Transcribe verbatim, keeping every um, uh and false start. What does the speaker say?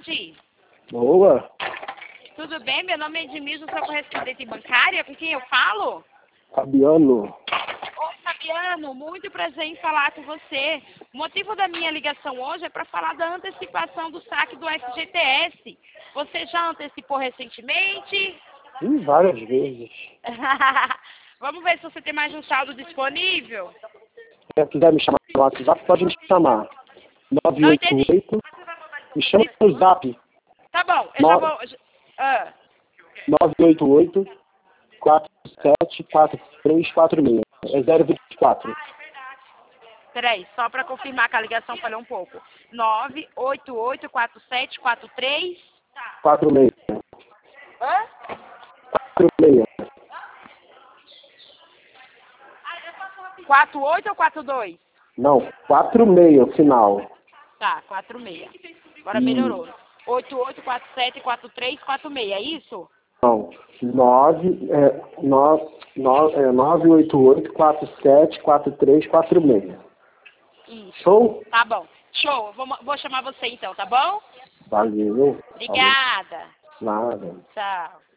tarde. Boa. Tudo bem? Meu nome é Edmilson, sou correspondente bancária. Com quem eu falo? Fabiano. Ô, Fabiano, muito prazer em falar com você. O motivo da minha ligação hoje é para falar da antecipação do saque do F G T S. Você já antecipou recentemente? Ih, várias vezes. Vamos ver se você tem mais um saldo disponível. Se quiser me chamar no WhatsApp, pode me chamar. nove Não oito entendi. oito. Me chama no Zap. Tá bom, eu No- já vou... Ah, nove oito oito, quatro sete, quatro três quatro seis. É zero vinte e quatro. peraí, só para confirmar que a ligação falhou um pouco. nove oito oito quatro sete quatro três... quatro seis. Hã? quatro seis. quatro oito ou quatro dois? Não, quatro seis o final. Tá, quatro seis. Agora Hum. melhorou. oito oito quatro sete quatro três quatro seis, é isso? Não. nove, é, nove, nove, é, nove oito oito, quatro sete, quatro três quatro seis. Isso. Show? Tá bom. Show. Eu Vou, vou chamar você então, tá bom? Valeu. Obrigada. Nada. Tchau.